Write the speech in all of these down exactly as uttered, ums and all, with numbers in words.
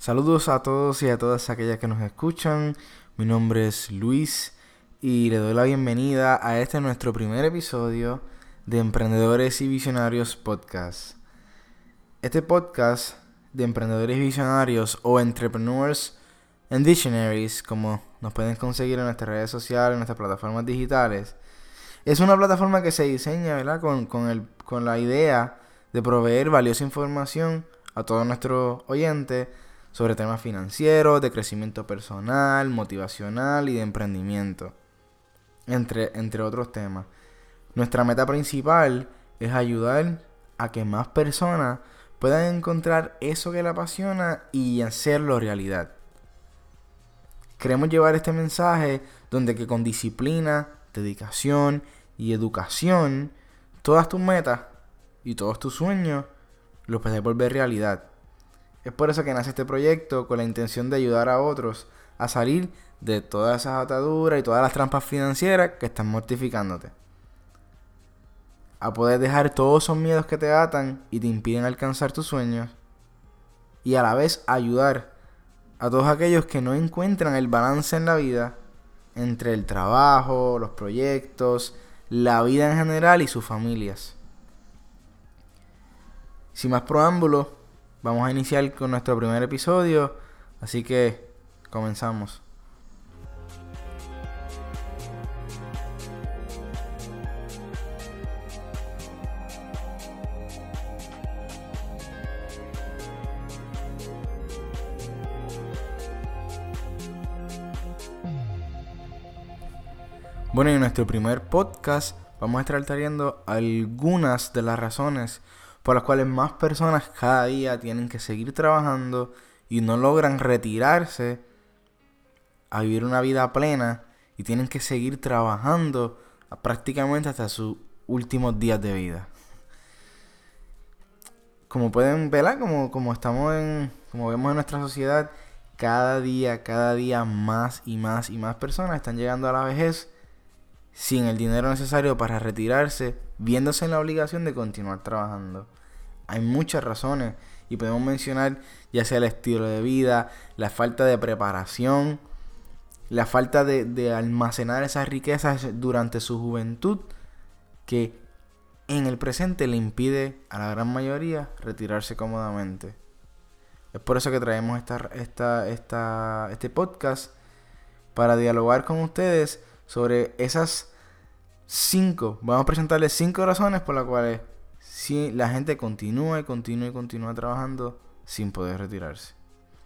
Saludos a todos y a todas aquellas que nos escuchan. Mi nombre es Luis y le doy la bienvenida a este nuestro primer episodio de Emprendedores y Visionarios Podcast. Este podcast de Emprendedores y Visionarios o Entrepreneurs and Visionaries, como nos pueden conseguir en nuestras redes sociales, en nuestras plataformas digitales, es una plataforma que se diseña, ¿verdad? Con, con, el, con la idea de proveer valiosa información a todos nuestros oyentes sobre temas financieros, de crecimiento personal, motivacional y de emprendimiento, entre, entre otros temas. Nuestra meta principal es ayudar a que más personas puedan encontrar eso que les apasiona y hacerlo realidad. Queremos llevar este mensaje donde que con disciplina, dedicación y educación, todas tus metas y todos tus sueños los puedes volver realidad. Es por eso que nace este proyecto, con la intención de ayudar a otros a salir de todas esas ataduras y todas las trampas financieras que están mortificándote. A poder dejar todos esos miedos que te atan y te impiden alcanzar tus sueños. Y a la vez ayudar a todos aquellos que no encuentran el balance en la vida entre el trabajo, los proyectos, la vida en general y sus familias. Sin más preámbulos, vamos a iniciar con nuestro primer episodio, así que comenzamos. Bueno, en nuestro primer podcast vamos a estar trayendo algunas de las razones por las cuales más personas cada día tienen que seguir trabajando y no logran retirarse a vivir una vida plena y tienen que seguir trabajando prácticamente hasta sus últimos días de vida. Como pueden ver, como, como estamos en, como vemos en nuestra sociedad, cada día, cada día más y más y más personas están llegando a la vejez sin el dinero necesario para retirarse, viéndose en la obligación de continuar trabajando. Hay muchas razones y podemos mencionar ya sea el estilo de vida, la falta de preparación, la falta de, de almacenar esas riquezas durante su juventud que en el presente le impide a la gran mayoría retirarse cómodamente. Es por eso que traemos esta, esta, esta, este podcast para dialogar con ustedes sobre esas cinco, vamos a presentarles cinco razones por las cuales si la gente continúa y continúa y continúa trabajando sin poder retirarse.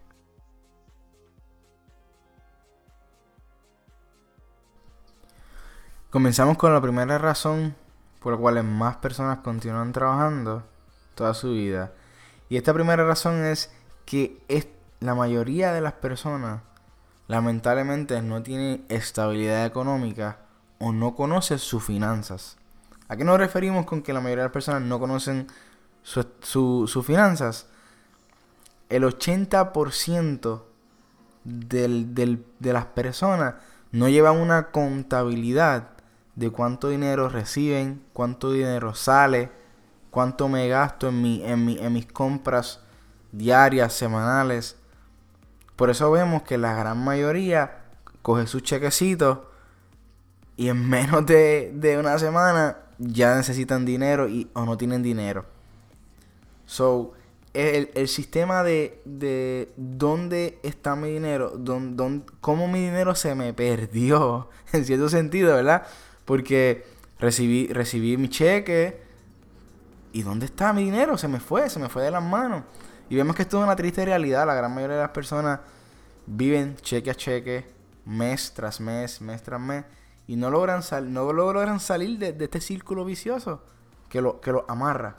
Comenzamos con la primera razón por la cual más personas continúan trabajando toda su vida. Y esta primera razón es que es, la mayoría de las personas lamentablemente no tienen estabilidad económica o no conocen sus finanzas. ¿A qué nos referimos con que la mayoría de las personas no conocen sus su, su finanzas? El ochenta por ciento del, del, de las personas no llevan una contabilidad de cuánto dinero reciben, cuánto dinero sale, cuánto me gasto en, mi, en, mi, en mis compras diarias, semanales. Por eso vemos que la gran mayoría coge sus chequecitos y en menos de, de una semana ya necesitan dinero y, o no tienen dinero. So, el, el sistema de, de dónde está mi dinero, don, don, cómo mi dinero se me perdió, en cierto sentido, ¿verdad? Porque recibí, recibí mi cheque y ¿dónde está mi dinero? Se me fue, se me fue de las manos. Y vemos que esto es una triste realidad. La gran mayoría de las personas viven cheque a cheque, mes tras mes, mes tras mes, y no logran, sal- no logran salir de, de este círculo vicioso que lo, que lo amarra.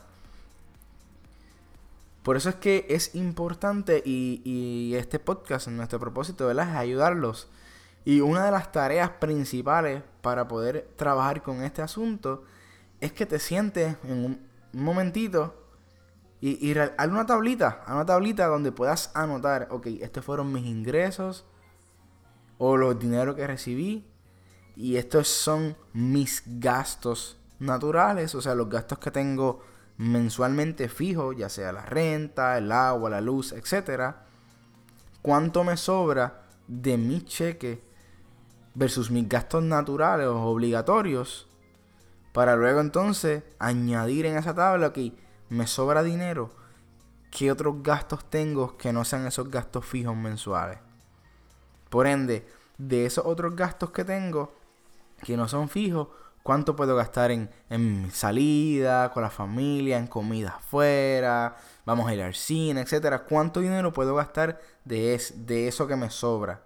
Por eso es que es importante y, y este podcast, nuestro propósito, ¿verdad?, es ayudarlos. Y una de las tareas principales para poder trabajar con este asunto es que te sientes en un momentito y, y haz una tablita, haz una tablita donde puedas anotar, ok, estos fueron mis ingresos o los dineros que recibí y estos son mis gastos naturales, o sea, los gastos que tengo mensualmente fijos, ya sea la renta, el agua, la luz, etcétera. cuánto me sobra de mi cheque versus mis gastos naturales o obligatorios, para luego entonces añadir en esa tabla que me sobra dinero, qué otros gastos tengo que no sean esos gastos fijos mensuales. Por ende, de esos otros gastos que tengo que no son fijos, cuánto puedo gastar en, en salida con la familia, en comida afuera, vamos a ir al cine, etcétera. Cuánto dinero puedo gastar de, es, de eso que me sobra.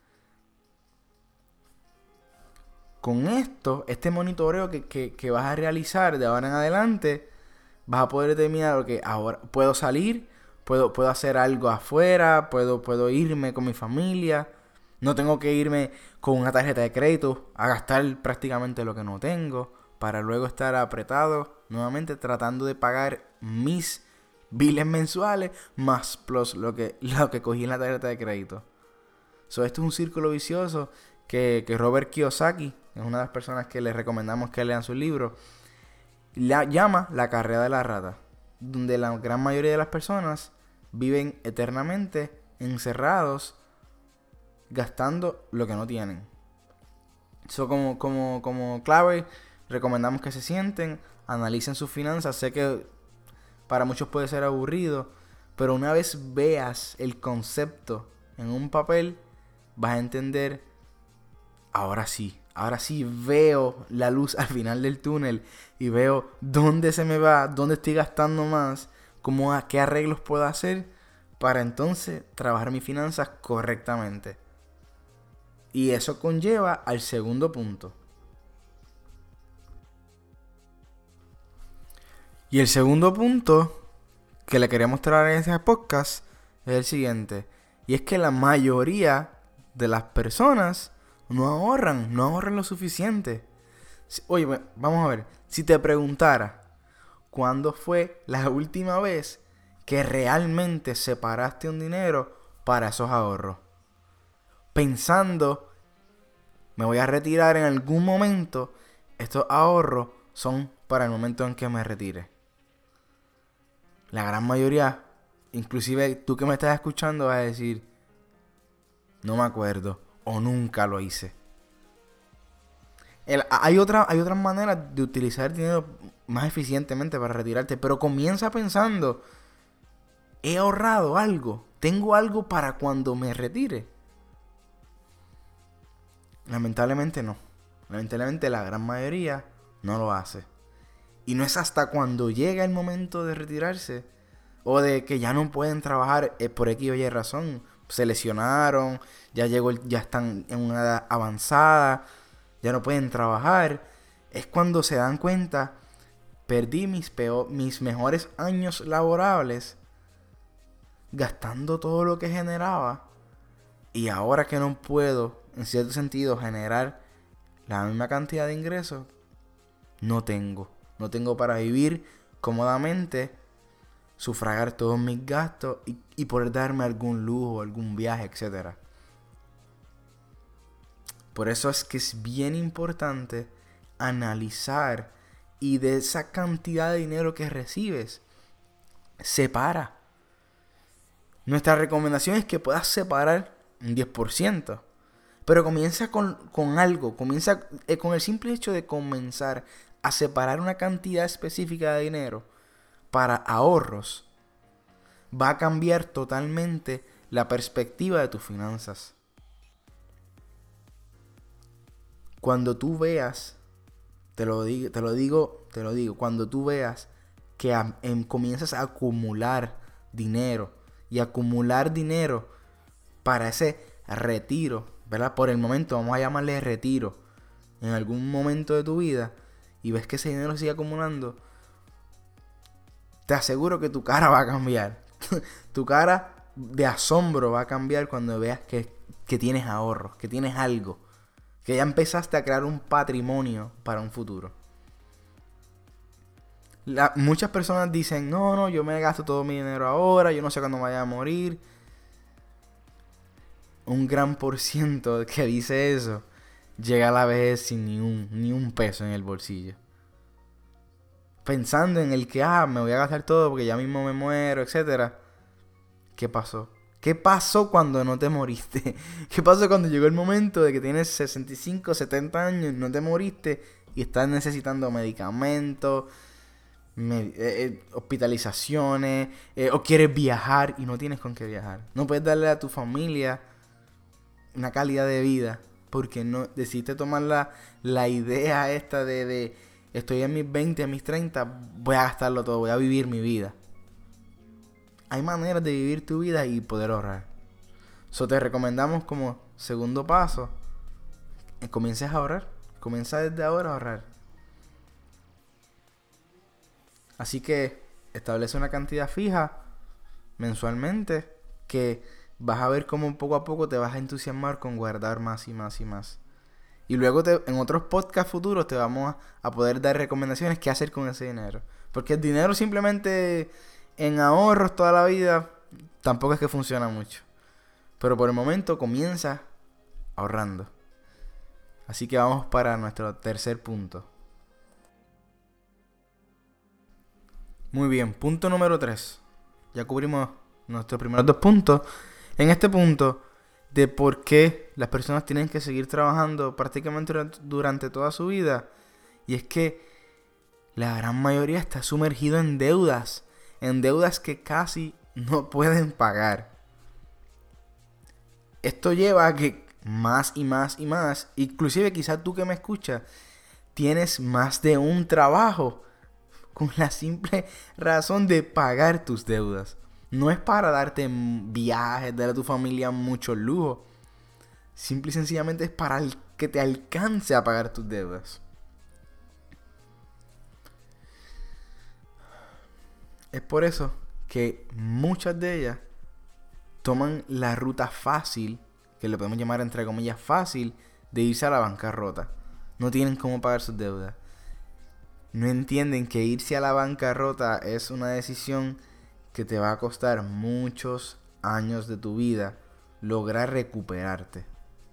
Con esto, este monitoreo que, que, que vas a realizar de ahora en adelante, vas a poder determinar que ahora puedo salir, puedo, puedo hacer algo afuera, puedo, puedo irme con mi familia. No tengo que irme con una tarjeta de crédito a gastar prácticamente lo que no tengo, para luego estar apretado nuevamente tratando de pagar mis biles mensuales más plus lo que, lo que cogí en la tarjeta de crédito. So, esto es un círculo vicioso que, que Robert Kiyosaki, es una de las personas que les recomendamos que lean su libro, la llama la carrera de la rata, donde la gran mayoría de las personas viven eternamente encerrados gastando lo que no tienen. So, como, como, como clave, recomendamos que se sienten, analicen sus finanzas. Sé que para muchos puede ser aburrido, pero una vez veas el concepto en un papel, vas a entender, ahora sí, ahora sí veo la luz al final del túnel y veo dónde se me va, dónde estoy gastando más, cómo, qué arreglos puedo hacer para entonces trabajar mis finanzas correctamente. Y eso conlleva al segundo punto. Y el segundo punto que le quería mostrar en este podcast es el siguiente. Y es que la mayoría de las personas no ahorran, no ahorran lo suficiente. Oye, vamos a ver. Si te preguntara, ¿cuándo fue la última vez que realmente separaste un dinero para esos ahorros? Pensando, me voy a retirar en algún momento, estos ahorros son para el momento en que me retire. La gran mayoría, inclusive tú que me estás escuchando, vas a decir, no me acuerdo o nunca lo hice. El, hay, otra, hay otras maneras de utilizar el dinero más eficientemente para retirarte, pero comienza pensando, he ahorrado algo, tengo algo para cuando me retire. Lamentablemente no. Lamentablemente la gran mayoría no lo hace. Y no es hasta cuando llega el momento de retirarse o de que ya no pueden trabajar eh, por X o Y razón. Se lesionaron, ya llegó, el, ya están en una edad avanzada, ya no pueden trabajar. Es cuando se dan cuenta, perdí mis, peor, mis mejores años laborables gastando todo lo que generaba. Y ahora que no puedo, en cierto sentido, generar la misma cantidad de ingresos, no tengo. No tengo para vivir cómodamente, sufragar todos mis gastos y, y poder darme algún lujo, algún viaje, etcétera. Por eso es que es bien importante analizar y de esa cantidad de dinero que recibes, separa. Nuestra recomendación es que puedas separar un diez por ciento. Pero comienza con, con algo. Comienza eh, con el simple hecho de comenzar a separar una cantidad específica de dinero para ahorros. Va a cambiar totalmente la perspectiva de tus finanzas. Cuando tú veas, te lo digo, te lo digo, te lo digo, cuando tú veas que a, em, comienzas a acumular dinero y acumular dinero para ese retiro, ¿verdad? Por el momento, vamos a llamarle retiro, en algún momento de tu vida, y ves que ese dinero sigue acumulando, te aseguro que tu cara va a cambiar. Tu cara de asombro va a cambiar cuando veas que, que tienes ahorros, que tienes algo, que ya empezaste a crear un patrimonio para un futuro. La, muchas personas dicen, no, no, yo me gasto todo mi dinero ahora, yo no sé cuándo me vaya a morir. Un gran por ciento que dice eso llega a la vejez sin ni un, ni un peso en el bolsillo. Pensando en el que, ah, me voy a gastar todo porque ya mismo me muero, etcétera. ¿Qué pasó? ¿Qué pasó cuando no te moriste? ¿Qué pasó cuando llegó el momento de que tienes sesenta y cinco, setenta años, no te moriste y estás necesitando medicamentos, med- eh, eh, hospitalizaciones, eh, o quieres viajar y no tienes con qué viajar? No puedes darle a tu familia una calidad de vida porque no decidiste tomar la, la idea esta de, de estoy en mis veinte, en mis treinta, voy a gastarlo todo, voy a vivir mi vida. Hay maneras de vivir tu vida y poder ahorrar. So te recomendamos como segundo paso, que comiences a ahorrar. Comienza desde ahora a ahorrar. Así que establece una cantidad fija mensualmente que vas a ver cómo poco a poco te vas a entusiasmar con guardar más y más y más. Y luego te, en otros podcasts futuros te vamos a, a poder dar recomendaciones qué hacer con ese dinero. Porque el dinero simplemente en ahorros toda la vida tampoco es que funciona mucho. Pero por el momento comienza ahorrando. Así que vamos para nuestro tercer punto. Muy bien, punto número tres. Ya cubrimos nuestros primeros dos puntos. En este punto de por qué las personas tienen que seguir trabajando prácticamente durante, durante toda su vida. Y es que la gran mayoría está sumergido en deudas. En deudas que casi no pueden pagar. Esto lleva a que más y más y más, inclusive quizás tú que me escuchas, tienes más de un trabajo con la simple razón de pagar tus deudas. No es para darte viajes, dar a tu familia mucho lujo. Simple y sencillamente es para que te alcance a pagar tus deudas. Es por eso que muchas de ellas toman la ruta fácil, que le podemos llamar entre comillas fácil, de irse a la bancarrota. No tienen cómo pagar sus deudas. No entienden que irse a la bancarrota es una decisión que te va a costar muchos años de tu vida lograr recuperarte.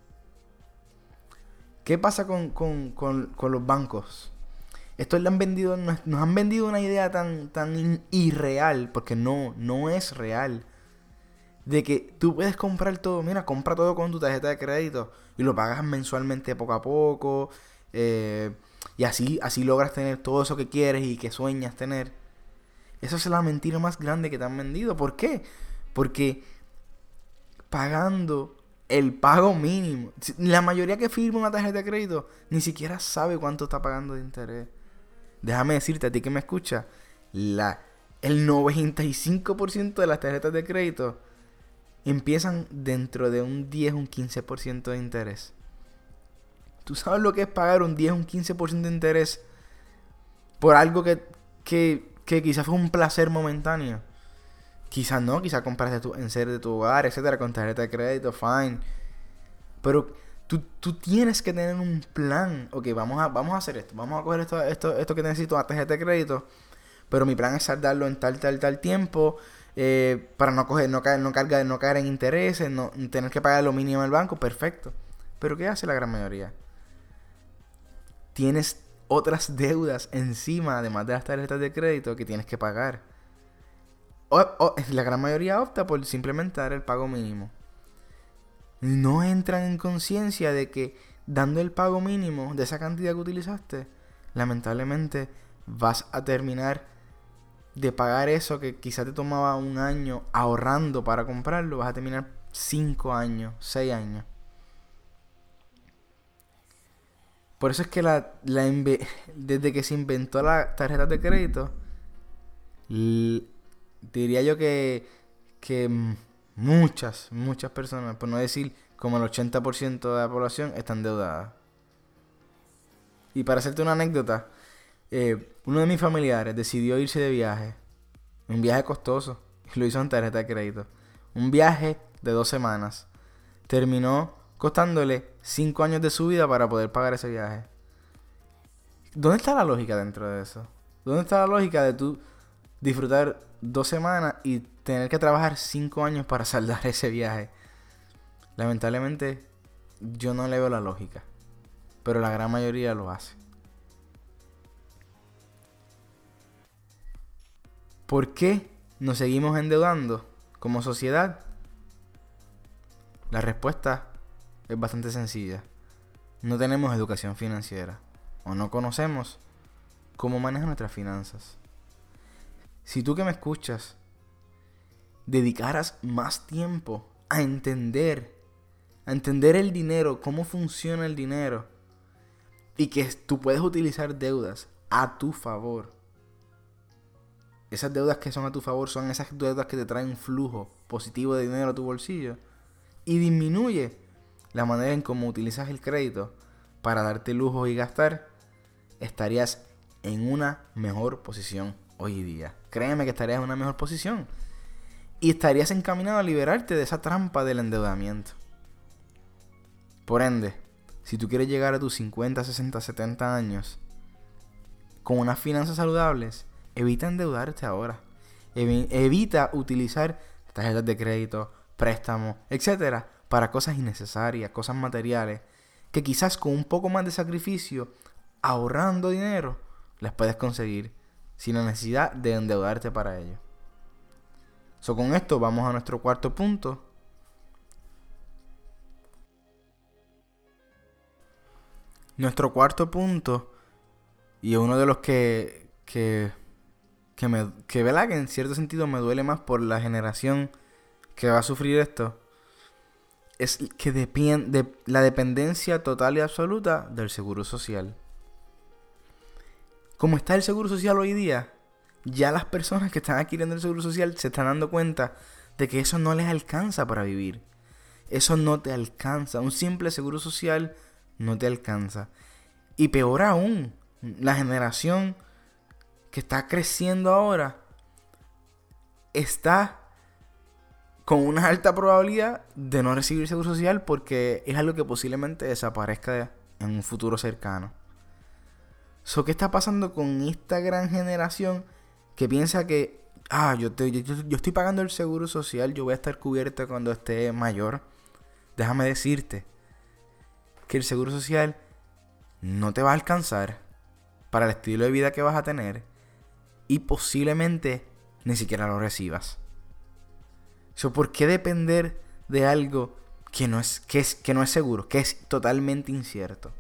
¿Qué pasa con, con, con, con los bancos? Estos le han vendido, nos, nos han vendido una idea tan, tan irreal, porque no, no es real. De que tú puedes comprar todo, mira, compra todo con tu tarjeta de crédito y lo pagas mensualmente poco a poco. Eh, y así, así logras tener todo eso que quieres y que sueñas tener. Esa es la mentira más grande que te han vendido. ¿Por qué? Porque pagando el pago mínimo, la mayoría que firma una tarjeta de crédito ni siquiera sabe cuánto está pagando de interés. Déjame decirte a ti que me escucha, la, el noventa y cinco por ciento de las tarjetas de crédito empiezan dentro de un diez, un quince por ciento de interés. ¿Tú sabes lo que es pagar un diez, un quince por ciento de interés por algo que, que, que quizás fue un placer momentáneo? Quizás no, quizás compraste tu, en ser de tu hogar, etcétera, con tarjeta de crédito, fine. Pero tú, tú tienes que tener un plan. Ok, vamos a, vamos a hacer esto. Vamos a coger esto, esto, esto que necesito, una tarjeta de crédito. Pero mi plan es saldarlo en tal, tal, tal tiempo. Eh, para no coger, no caer, no cargar, no caer en intereses, no tener que pagar lo mínimo al banco, perfecto. Pero ¿qué hace la gran mayoría? Tienes otras deudas encima, además de las tarjetas de crédito, que tienes que pagar. O, o, la gran mayoría opta por simplemente dar el pago mínimo. No entran en conciencia de que dando el pago mínimo de esa cantidad que utilizaste, lamentablemente vas a terminar de pagar eso que quizás te tomaba un año ahorrando para comprarlo, vas a terminar cinco años, seis años. Por eso es que la, la inve- desde que se inventó la tarjeta de crédito, l- diría yo que, que muchas, muchas personas, por no decir como el ochenta por ciento de la población, están endeudadas. Y para hacerte una anécdota, eh, uno de mis familiares decidió irse de viaje. Un viaje costoso. Y lo hizo en tarjeta de crédito. Un viaje de dos semanas. Terminó costándole cinco años de su vida para poder pagar ese viaje. ¿Dónde está la lógica dentro de eso? ¿Dónde está la lógica de tú disfrutar dos semanas y tener que trabajar cinco años para saldar ese viaje? Lamentablemente, yo no le veo la lógica. Pero la gran mayoría lo hace. ¿Por qué nos seguimos endeudando como sociedad? La respuesta es bastante sencilla. No tenemos educación financiera o no conocemos cómo manejar nuestras finanzas. Si tú que me escuchas dedicaras más tiempo a entender, a entender el dinero, cómo funciona el dinero, y que tú puedes utilizar deudas a tu favor. Esas deudas que son a tu favor son esas deudas que te traen un flujo positivo de dinero a tu bolsillo y disminuye la manera en cómo utilizas el crédito para darte lujos y gastar. Estarías en una mejor posición hoy día. Créeme que estarías en una mejor posición. Y estarías encaminado a liberarte de esa trampa del endeudamiento. Por ende, si tú quieres llegar a tus cincuenta, sesenta, setenta años con unas finanzas saludables, evita endeudarte ahora. Evi- evita utilizar tarjetas de crédito, préstamos, etcétera, para cosas innecesarias, cosas materiales, que quizás con un poco más de sacrificio, ahorrando dinero, las puedes conseguir sin la necesidad de endeudarte para ello. So, con esto vamos a nuestro cuarto punto. Nuestro cuarto punto, y uno de los que, que, que, me, que, ¿verdad? que en cierto sentido me duele más por la generación que va a sufrir esto, es que depende de la dependencia total y absoluta del seguro social. Como está el seguro social hoy día, ya las personas que están adquiriendo el seguro social se están dando cuenta de que eso no les alcanza para vivir. Eso no te alcanza. Un simple seguro social no te alcanza. Y peor aún, la generación que está creciendo ahora está con una alta probabilidad de no recibir seguro social porque es algo que posiblemente desaparezca en un futuro cercano. So, ¿qué está pasando con esta gran generación que piensa que ah, yo, te, yo, yo estoy pagando el seguro social, yo voy a estar cubierto cuando esté mayor? Déjame decirte que el seguro social no te va a alcanzar para el estilo de vida que vas a tener y posiblemente ni siquiera lo recibas. So, ¿por qué depender de algo que no es, que es, que no es seguro, que es totalmente incierto?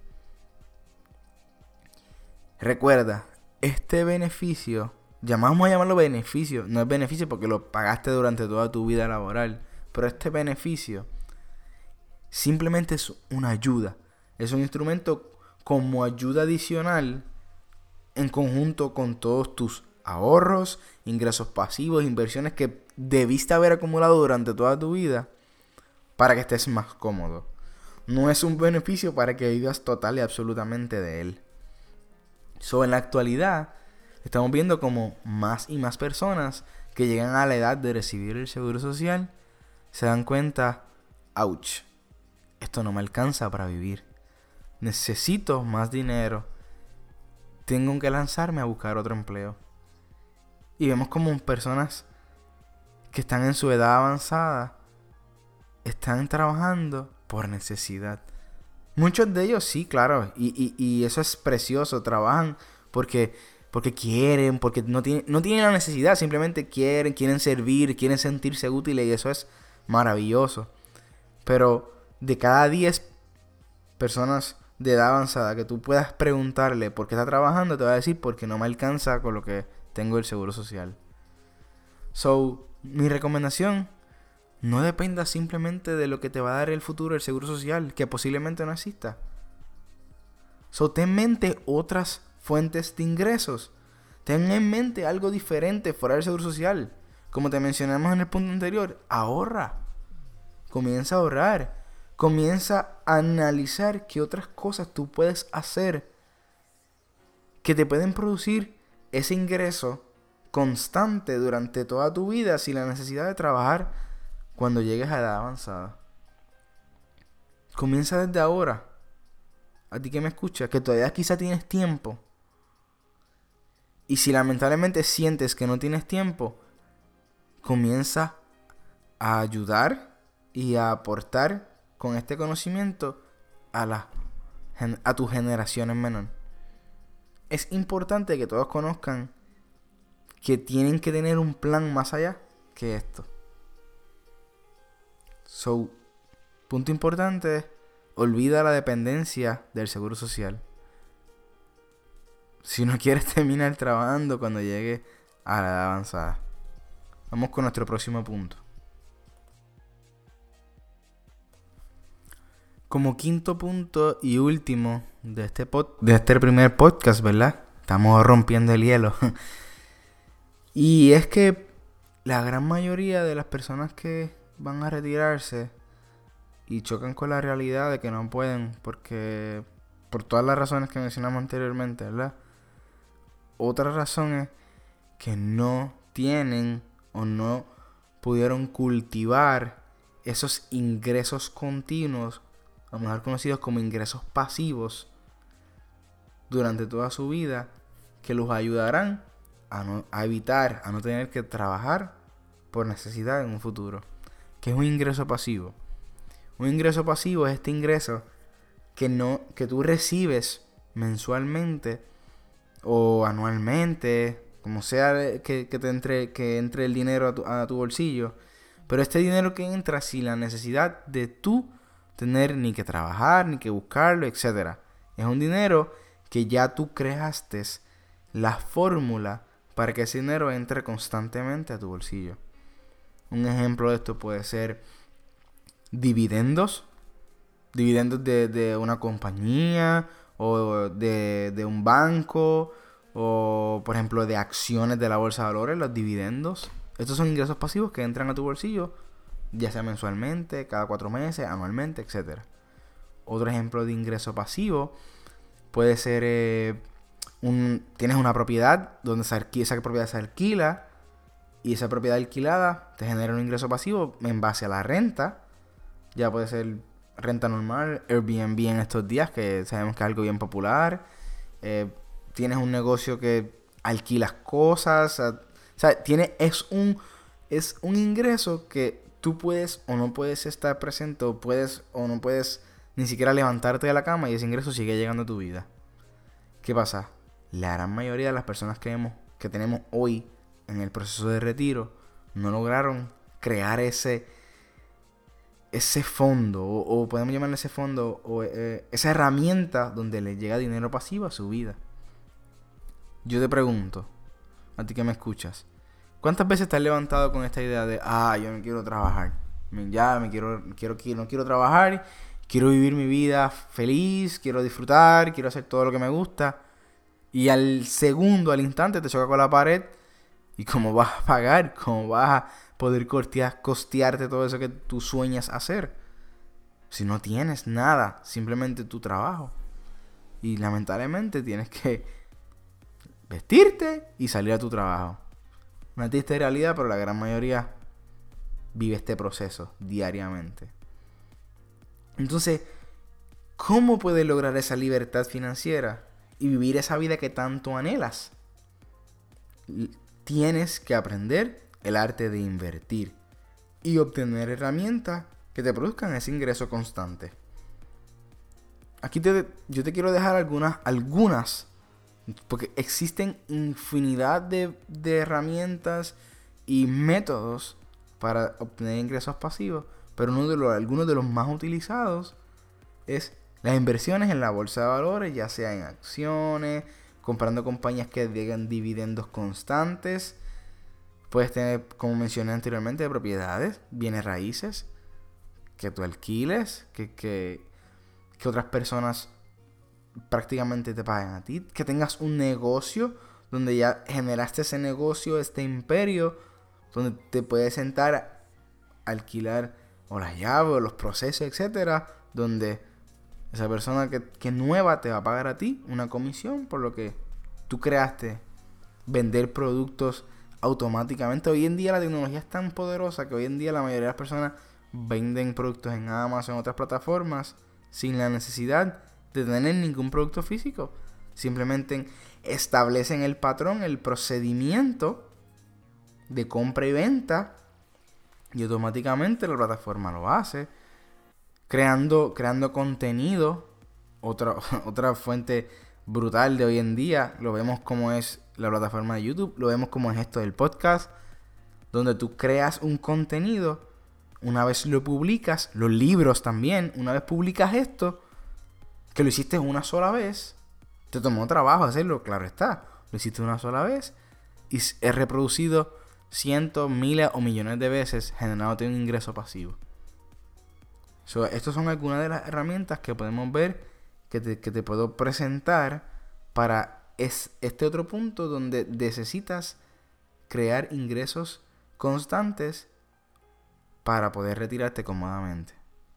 Recuerda, este beneficio, llamamos a llamarlo beneficio, no es beneficio porque lo pagaste durante toda tu vida laboral, pero este beneficio simplemente es una ayuda, es un instrumento como ayuda adicional en conjunto con todos tus ahorros, ingresos pasivos, inversiones que debiste haber acumulado durante toda tu vida para que estés más cómodo. No es un beneficio para que vivas total y absolutamente de él. So, en la actualidad, estamos viendo como más y más personas que llegan a la edad de recibir el seguro social se dan cuenta, ouch, esto no me alcanza para vivir. Necesito más dinero. Tengo que lanzarme a buscar otro empleo. Y vemos como personas que están en su edad avanzada están trabajando por necesidad. Muchos de ellos sí, claro, y, y, y eso es precioso, trabajan porque, porque quieren, porque no tienen, no tienen la necesidad, simplemente quieren, quieren servir, quieren sentirse útiles y eso es maravilloso. Pero de cada diez personas de edad avanzada que tú puedas preguntarle por qué está trabajando, te va a decir porque no me alcanza con lo que tengo el seguro social. So, mi recomendación: no dependa simplemente de lo que te va a dar el futuro el seguro social, que posiblemente no exista. So, ten en mente otras fuentes de ingresos. Ten en mente algo diferente fuera del seguro social. Como te mencionamos en el punto anterior, ahorra. Comienza a ahorrar. Comienza a analizar qué otras cosas tú puedes hacer que te pueden producir ese ingreso constante durante toda tu vida sin la necesidad de trabajar cuando llegues a edad avanzada. Comienza desde ahora. A ti que me escuchas, que todavía quizá tienes tiempo. Y si lamentablemente sientes que no tienes tiempo, comienza a ayudar y a aportar con este conocimiento a, la, a tus generaciones menores. Es importante que todos conozcan que tienen que tener un plan más allá que esto. So, Punto importante, olvida la dependencia del seguro social. Si no quieres terminar trabajando cuando llegue a la edad avanzada. Vamos con nuestro próximo punto. Como quinto punto y último de este, pod- de este primer podcast, ¿verdad? Estamos rompiendo el hielo. Y es que la gran mayoría de las personas que van a retirarse y chocan con la realidad de que no pueden, porque por todas las razones que mencionamos anteriormente, ¿verdad? Otra razón es que no tienen o no pudieron cultivar esos ingresos continuos, a lo mejor conocidos como ingresos pasivos, durante toda su vida, que los ayudarán a, no, a evitar, a no tener que trabajar por necesidad en un futuro. ¿Qué es un ingreso pasivo? Un ingreso pasivo es este ingreso que, no, que tú recibes mensualmente o anualmente, como sea que, que te entre, que entre el dinero a tu, a tu bolsillo. Pero este dinero que entra sin la necesidad de tú tener ni que trabajar, ni que buscarlo, etcétera. Es un dinero que ya tú creaste la fórmula para que ese dinero entre constantemente a tu bolsillo. Un ejemplo de esto puede ser dividendos. Dividendos de, de una compañía o de, de un banco o, por ejemplo, de acciones de la bolsa de valores, los dividendos. Estos son ingresos pasivos que entran a tu bolsillo, ya sea mensualmente, cada cuatro meses, anualmente, etcétera. Otro ejemplo de ingreso pasivo puede ser eh, un, tienes una propiedad donde se alquila, esa propiedad se alquila y esa propiedad alquilada te genera un ingreso pasivo en base a la renta. Ya puede ser renta normal, Airbnb en estos días, que sabemos que es algo bien popular. Eh, tienes un negocio que alquilas cosas. O sea, tiene, es un, es un ingreso que tú puedes o no puedes estar presente, o puedes o no puedes ni siquiera levantarte de la cama y ese ingreso sigue llegando a tu vida. ¿Qué pasa? La gran mayoría de las personas que, hemos, que tenemos hoy en el proceso de retiro no lograron crear ese, ese fondo, o, o podemos llamarle ese fondo, o eh, esa herramienta donde le llega dinero pasivo a su vida. Yo te pregunto, a ti que me escuchas, ¿cuántas veces te has levantado con esta idea de, ah, yo no quiero trabajar? Ya me quiero, quiero, no quiero trabajar, quiero vivir mi vida feliz, quiero disfrutar, quiero hacer todo lo que me gusta. Y al segundo, al instante, te choca con la pared. ¿Y cómo vas a pagar? ¿Cómo vas a poder costear, costearte todo eso que tú sueñas hacer? Si no tienes nada, simplemente tu trabajo. Y lamentablemente tienes que vestirte y salir a tu trabajo. Una triste realidad, pero la gran mayoría vive este proceso diariamente. Entonces, ¿cómo puedes lograr esa libertad financiera y vivir esa vida que tanto anhelas? Tienes que aprender el arte de invertir y obtener herramientas que te produzcan ese ingreso constante. Aquí te, yo te quiero dejar algunas, algunas, porque existen infinidad de, de herramientas y métodos para obtener ingresos pasivos, pero uno de los, algunos de los más utilizados es las inversiones en la bolsa de valores, ya sea en acciones, comprando compañías que den dividendos constantes. Puedes tener, como mencioné anteriormente, propiedades, bienes raíces, que tú alquiles, que, que, que otras personas prácticamente te paguen a ti. Que tengas un negocio donde ya generaste ese negocio, este imperio, donde te puedes sentar a alquilar o las llaves, o los procesos, etcétera, donde esa persona que, que nueva te va a pagar a ti una comisión por lo que tú creaste. Vender productos automáticamente. Hoy en día la tecnología es tan poderosa que hoy en día la mayoría de las personas venden productos en Amazon, en otras plataformas, sin la necesidad de tener ningún producto físico. Simplemente establecen el patrón, el procedimiento de compra y venta, y automáticamente la plataforma lo hace. Creando, creando contenido, otra, otra fuente brutal de hoy en día. Lo vemos como es la plataforma de YouTube, lo vemos como es esto del podcast, donde tú creas un contenido una vez lo publicas, los libros también, una vez publicas esto, que lo hiciste una sola vez, te tomó trabajo hacerlo, claro está, lo hiciste una sola vez y es reproducido cientos, miles o millones de veces, generándote un ingreso pasivo. So, estas son algunas de las herramientas que podemos ver que te, que te puedo presentar para es, este otro punto donde necesitas crear ingresos constantes para poder retirarte cómodamente.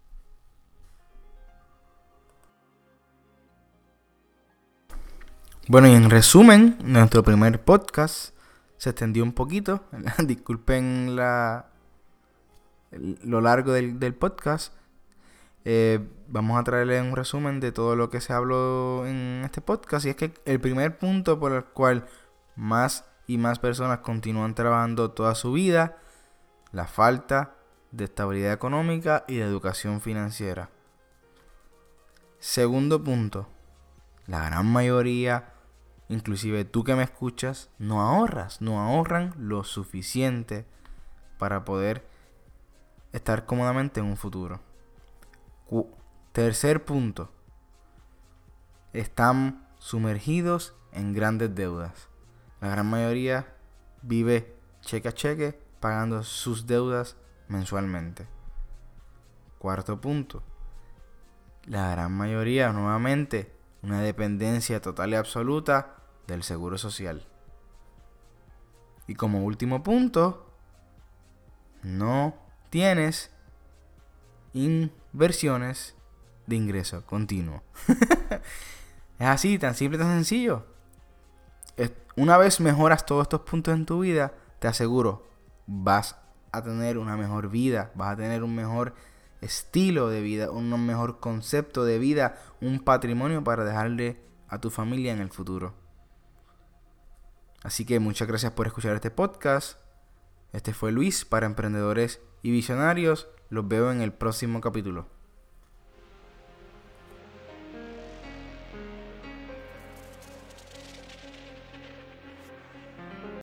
Bueno, y en resumen, nuestro primer podcast se extendió un poquito. Disculpen la, lo largo del, del podcast. Eh, vamos a traerles un resumen de todo lo que se habló en este podcast. Y es que el primer punto por el cual más y más personas continúan trabajando toda su vida, la falta de estabilidad económica y de educación financiera. Segundo punto, la gran mayoría, inclusive tú que me escuchas, no ahorras, no ahorran lo suficiente para poder estar cómodamente en un futuro. Cu- Tercer punto, están sumergidos en grandes deudas. La gran mayoría vive cheque a cheque pagando sus deudas mensualmente. Cuarto punto, la gran mayoría, nuevamente, una dependencia total y absoluta del seguro social. Y como último punto, no tienes inversiones de ingreso continuo. Es así, tan simple y tan sencillo. Una vez mejoras todos estos puntos en tu vida, te aseguro, vas a tener una mejor vida, vas a tener un mejor estilo de vida, un mejor concepto de vida, un patrimonio para dejarle a tu familia en el futuro. Así que muchas gracias por escuchar este podcast. Este fue Luis para Emprendedores y Visionarios. Los veo en el próximo capítulo.